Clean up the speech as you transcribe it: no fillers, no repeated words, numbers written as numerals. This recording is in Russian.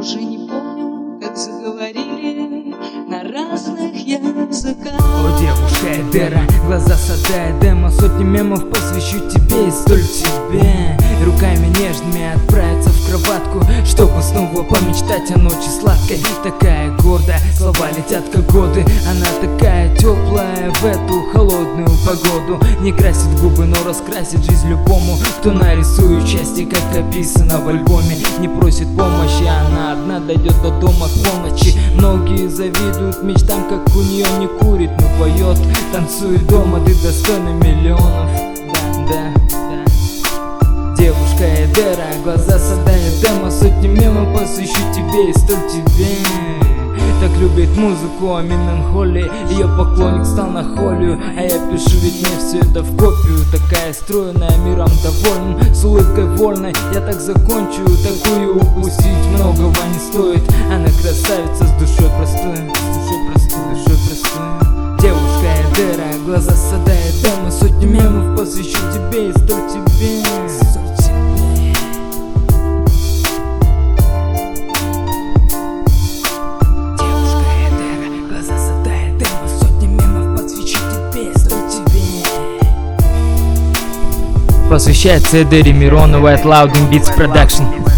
уже не помню, как заговорили на разных языках. О, девушка Эдера, глаза сада Эдема, сотни мемов посвящу тебе и столь тебе. Руками нежными отправиться в кроватку, чтобы снова помечтать о ночи сладкой. Такая гордая, слова летят как годы. Она такая теплая в эту холодную погоду. Не красит губы, но раскрасит жизнь любому, кто нарисует счастье, как описано в альбоме. Не просит помощи, она одна дойдет до дома к полночи. Многие завидуют мечтам, как у нее не курит, но поет, танцует дома. Ты достойна миллионов, да. Девушка Эдера, глаза сада Эдема, сотни мемов посвящу тебе и столь тебе. Так любит музыку Аминен Холли, ее поклонник стал на холью, а я пишу, ведь мне все это в копию. Такая стройная, миром довольна, с улыбкой вольной. Я так закончу, такую упустить многого не стоит. Она красавица с душой простой, Девушка Эдера, глаза сада Эдема, сотни мемов посвящу тебе и столь тебе. Посвящается Эдере Мироновой от Loud Beats Production.